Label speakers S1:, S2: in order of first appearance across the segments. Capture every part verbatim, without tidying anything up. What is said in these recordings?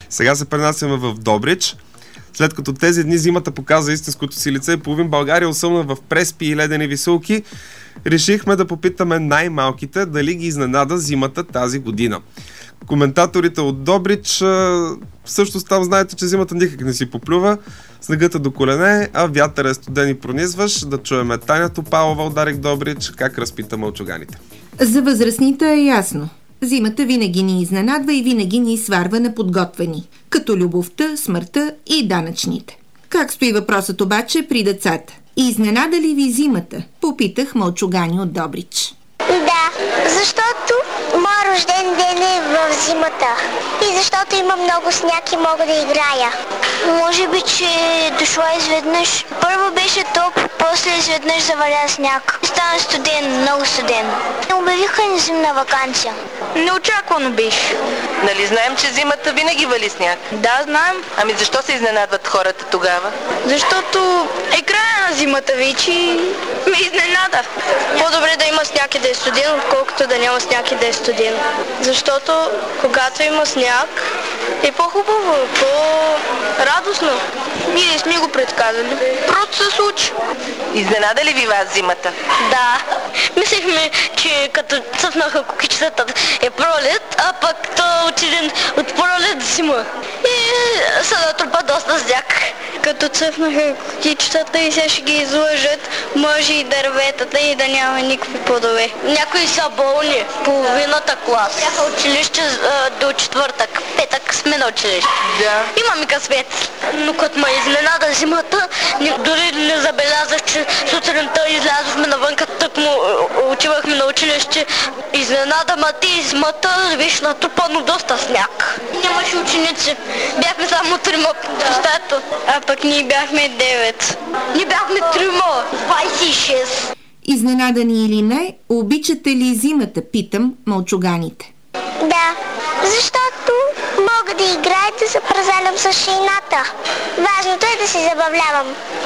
S1: Сега се пренасяме в Добрич. След като тези дни зимата показа истинското си лице и половин България осъмна в преспи и ледени висулки, решихме да попитаме най-малките дали ги изненада зимата тази година. Коментаторите от Добрич, всъщност там знаете, че зимата никак не си поплюва, снегът е до колене, а вятър е студен и пронизваш. Да чуеме Таня Топалова от Дарик Добрич как разпита мълчуганите.
S2: За възрастните е ясно. Зимата винаги ни изненадва и винаги ни сварва неподготвени, като любовта, смъртта и данъчните. Как стои въпросът обаче при децата? Изненада ли ви зимата? Попитах мълчугани от Добрич.
S3: Да, защото моят рожден ден е в зимата и защото има много сняг и мога да играя. Може би, че е дошла изведнъж. Първо беше топ, после изведнъж заваля сняг. Стана студен, много студен. Обявиха ни зимна ваканция.
S4: Неочаквано беше.
S5: Нали знаем, че зимата винаги вали сняг?
S4: Да, знаем.
S5: Ами защо се изненадват хората тогава?
S4: Защото е края на зимата вече и ме изненада. По-добре да има сняг и да е студен, отколкото да няма сняг и да е студен. Защото когато има сняг е по-хубаво, по-радостно. Ние сме го предсказали. Просто се случи.
S5: Изненада ли ви вас зимата?
S4: Да. Мислехме, че като цъфнаха кукичетата е пролет, а пък то отиден от пролет зима. И се натрупа доста сняг. Като цъфнаха кукичетата и сега ще ги излъжат, може и дърветата и да няма никакви плодове. Някои са болни, половината клас. Бяха училище до четвъртък, петък сме на училище.
S5: Да.
S4: Имаме късмет. Но като ме изненада зимата, дори не забелязах, че сутринта излязохме навънка, тък му отивахме на училище. Изненада матизмата, беше натрупано доста сняг. Нямаше ученици, бяхме само трима в стаята, а пък ние бяхме девет. Ние бяхме трима, двайсет и шест.
S2: Изненадани или не, обичате ли зимата, питам мълчуганите.
S3: Да, защото мога да играя и да се празалям с шейната. Важното е да се забавлявам.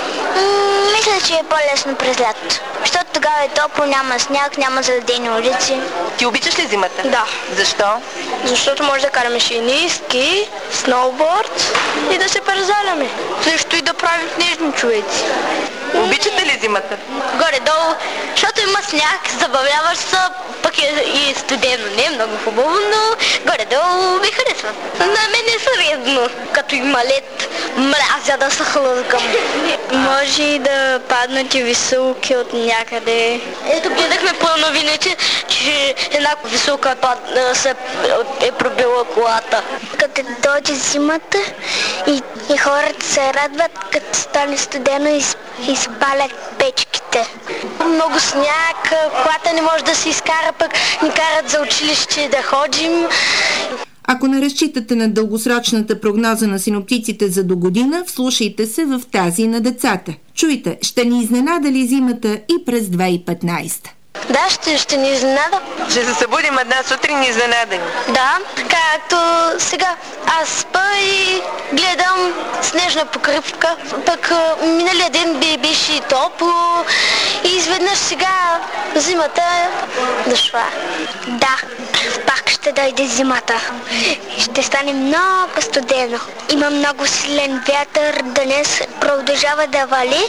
S3: М- мисля, че е по-лесно през лято. Защото тогава е топло, няма сняг, няма заледени улици.
S5: Ти обичаш ли зимата?
S4: Да.
S5: Защо?
S4: Защото може да караме шейни, ски, сноуборд и да се празаляме. Също и да правим книжни човеци.
S5: Обичате ли зимата?
S4: Горе-долу, защото има сняг, забавляваш се, пък е и студено. Не е много хубаво, но горе-долу ми харесва. На мен е средно. Като има лед, мразя да се хлъзгам. Може и да паднат и висулки от някъде. Ето гледахме по новините, че една висулка се е пробила колата.
S3: Като дойде зимата и, и хората се радват, като стане студено и, и спалят печките.
S4: Много сняг, колата не може да се изкара, пък ни карат за училище да ходим.
S2: Ако не разчитате на дългосрочната прогноза на синоптиците за до година, вслушайте се в тази на децата. Чуйте, ще ни изненада ли зимата и през две хиляди и петнайсета?
S4: Да, ще, ще ни изненада.
S5: Ще се събудим една сутрин и изненадани.
S4: Да, както сега. Аз спа и гледам снежна покривка, пък миналия ден би беше топло и изведнъж сега зимата е дошла.
S3: Да, пак ще дойде зимата. Ще стане много студено. Има много силен вятър, днес продължава да вали,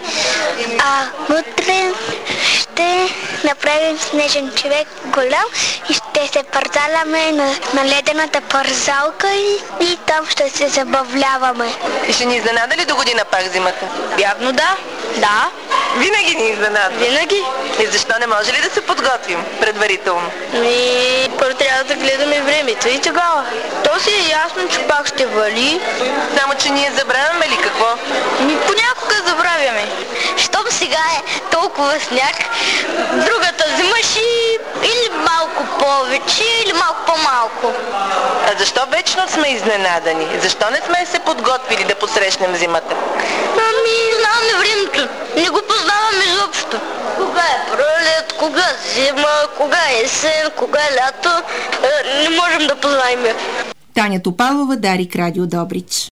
S3: а утре ще направим снежен човек голям и ще се парзаляме на, на ледената парзалка и, и там ще се забавляваме.
S5: И ще ни изненада ли до година пак зимата?
S4: Явно да. Да.
S5: Винаги ни изненада.
S4: Винаги.
S5: И защо не може ли да се подготвим предварително?
S4: Ми, първо трябва да гледаме времето и тогава. То си е ясно, че пак ще вали.
S5: Само, че ние забравяме ли какво?
S4: Ми, понякога забравяме. Щом сега е толкова сняг, другата зима ще или малко повече, или малко по-малко.
S5: А защо вечно сме изненадани? Защо не сме се подготвили да посрещнем зимата?
S4: Ами, знаме времето. Не го познаваме изобщо. Кога е пролет, кога зима, кога е есен, кога е лято. Не можем да познаем.
S2: Таня Топалова, Дарик Радио Добрич.